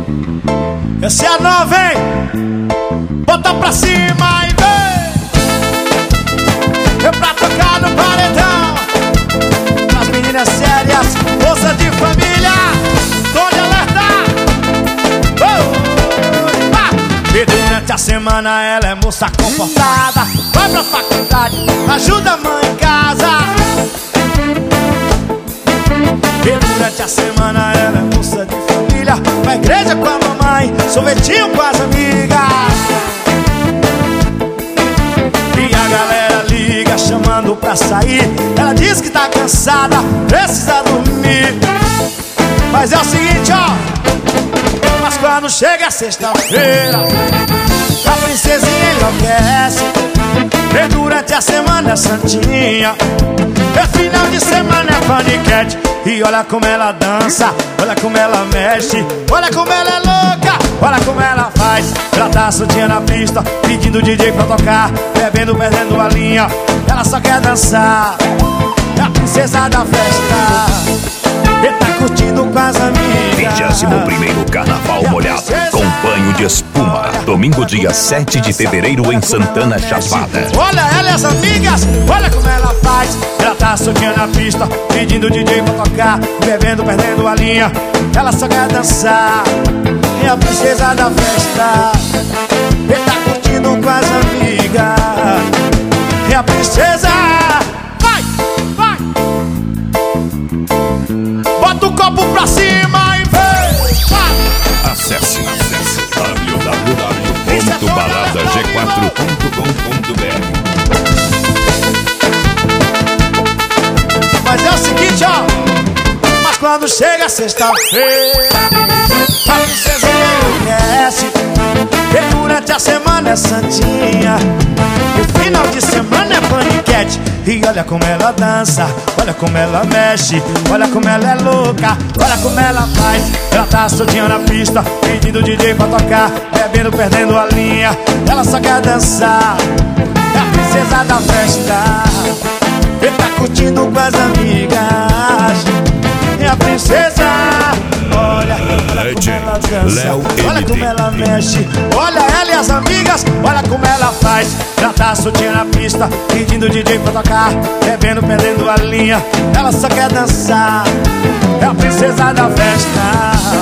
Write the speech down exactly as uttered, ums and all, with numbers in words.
Essa é a nova, hein? Bota pra cima e vem! É pra tocar no paredão. As meninas sérias, força de família, tô de alerta. Oh! Ah! E durante a semana ela é moça comportada, vai pra faculdade, ajuda a mãe em casa. E durante a semana ela é moça de família, vai à igreja com a mamãe, sorvetinho com as amigas. E a galera liga chamando pra sair, ela diz que tá cansada, precisa dormir. Mas é o seguinte, ó, mas quando chega a sexta-feira, a princesinha enlouquece. E durante a semana é santinha, é final de semana é paniquete. E olha como ela dança, olha como ela mexe, olha como ela é louca, olha como ela faz. Ela tá soltinha na pista, pedindo D J pra tocar, bebendo, perdendo a linha. Ela só quer dançar, é a princesa da festa. E tá curtindo com as amigas. vigésimo primeiro Carnaval Molhado, com banho de espuma. Domingo, dia sete de fevereiro, em Santana Chapada. Olha ela e as amigas, olha como ela faz. Ela tá soltinha na pista, pedindo D J pra tocar, bebendo, perdendo a linha. Ela só quer dançar, é a princesa da festa. E tá curtindo com as amigas, é a princesa. Vai, vai. Bota o copo pra cima e vem. Vai. Acesse, acesse w w w ponto balada g quatro ponto com ponto b r. Mas é o seguinte, ó, mas quando chega sexta-feira, a princesinha enlouquece. E durante a semana é santinha, e final de semana é paniquete. E olha como ela dança, olha como ela mexe, olha como ela é louca, olha como ela faz. Ela tá soltinha na pista, pedindo D J pra tocar, bebendo, perdendo a linha. Ela só quer dançar, é a princesa da festa. E tá curtindo com as amigas, é a princesa. Olha, olha como ela dança, olha como ela mexe, olha ela e as amigas, olha como ela faz. Ela tá soltinha na pista, pedindo D J pra tocar, bebendo, perdendo a linha. Ela só quer dançar, é a princesa da festa.